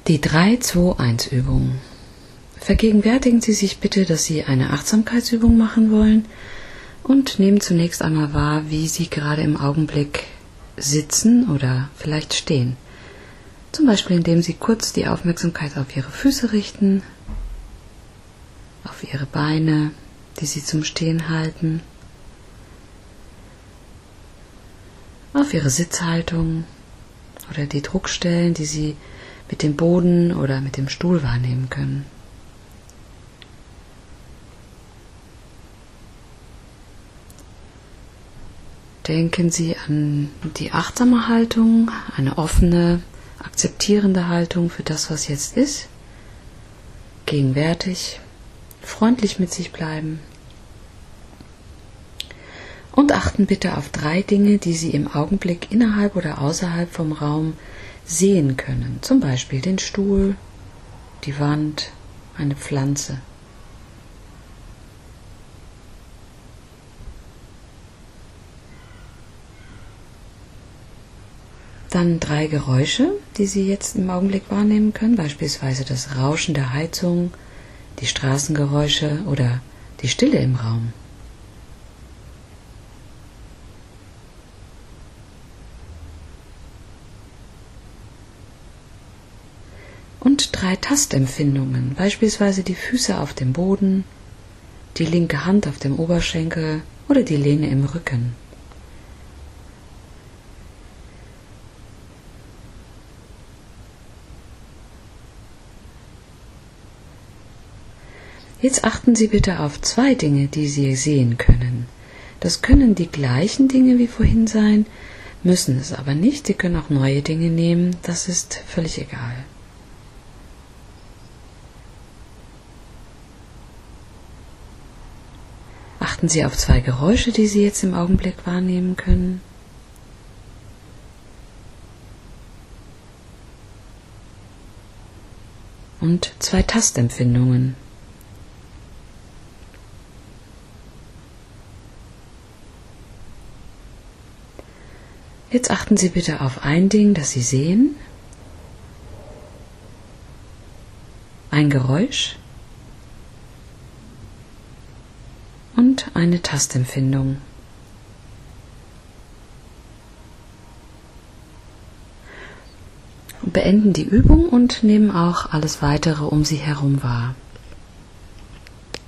Die 3-2-1-Übung. Vergegenwärtigen Sie sich bitte, dass Sie eine Achtsamkeitsübung machen wollen und nehmen zunächst einmal wahr, wie Sie gerade im Augenblick sitzen oder vielleicht stehen. Zum Beispiel, indem Sie kurz die Aufmerksamkeit auf Ihre Füße richten, auf Ihre Beine, die Sie zum Stehen halten, auf Ihre Sitzhaltung oder die Druckstellen, die Sie mit dem Boden oder mit dem Stuhl wahrnehmen können. Denken Sie an die achtsame Haltung, eine offene, akzeptierende Haltung für das, was jetzt ist, gegenwärtig, freundlich mit sich bleiben. Und achten bitte auf 3 Dinge, die Sie im Augenblick innerhalb oder außerhalb vom Raum sehen können. Zum Beispiel den Stuhl, die Wand, eine Pflanze. Dann 3 Geräusche, die Sie jetzt im Augenblick wahrnehmen können, beispielsweise das Rauschen der Heizung, die Straßengeräusche oder die Stille im Raum. Und 3 Tastempfindungen, beispielsweise die Füße auf dem Boden, die linke Hand auf dem Oberschenkel oder die Lehne im Rücken. Jetzt achten Sie bitte auf 2 Dinge, die Sie sehen können. Das können die gleichen Dinge wie vorhin sein, müssen es aber nicht. Sie können auch neue Dinge nehmen, das ist völlig egal. Achten Sie auf 2 Geräusche, die Sie jetzt im Augenblick wahrnehmen können. Und 2 Tastempfindungen. Jetzt achten Sie bitte auf ein Ding, das Sie sehen, ein Geräusch und eine Tastempfindung. Beenden die Übung und nehmen auch alles Weitere um Sie herum wahr.